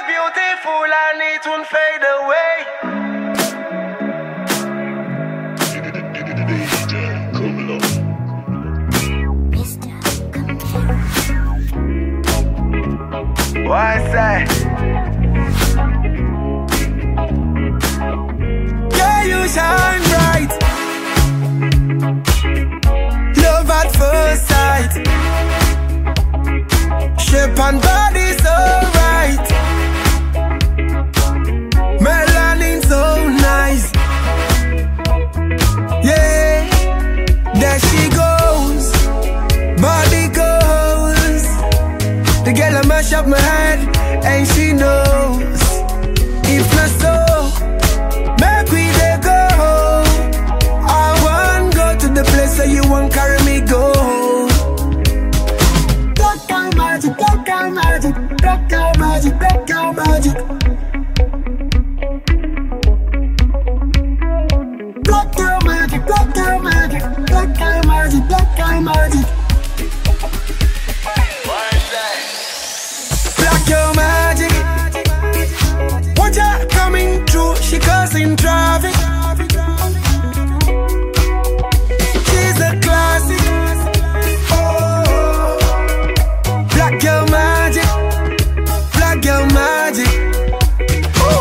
beautiful and it won't fade away. Why say? Yeah, you shine bright. Love at first sight. Shape and body so right. Melanin so nice. Yeah, there she goes. Body goes. The girl I mash up my head and she knows. If not so, make we dey go. I want go to the place where you want carry me go. Black out magic, black out magic, black out magic, black out magic. Black out magic, black out magic, black out magic, black out magic. Black out magic. Watch her coming through, she causing traffic. She's a classic. Oh, black girl magic, black girl magic. Ooh.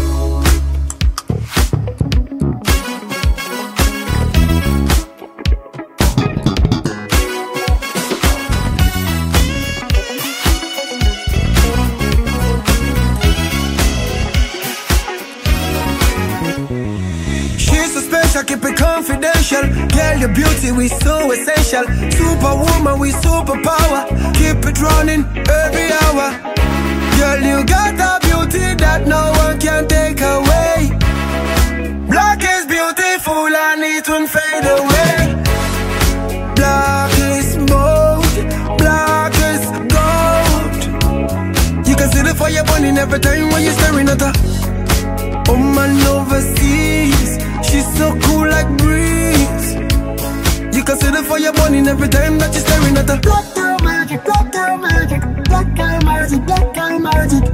She's so special, keep it confidential. Girl, your beauty we so essential. Superwoman, we superpower. Keep it running every hour. Girl, you got a beauty that no one can take away. Black is beautiful and it won't fade away. Black is gold, black is gold. You can see the fire burning every time when you're staring at her. Oh man overseas, she's so cool like breeze. You can see the fire burning every time that you're staring at her. Black girl magic, black girl magic, black girl magic, black girl magic.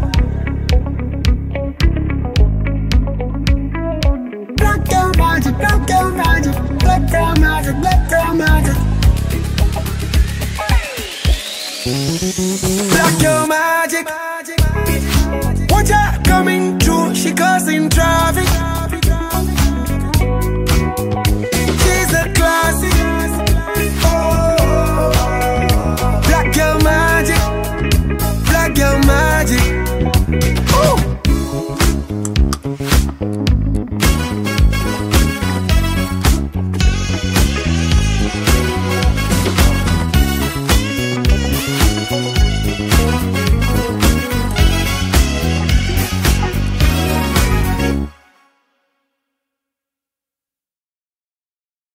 Black girl magic, black girl magic, black girl magic, black girl magic. Black girl magic.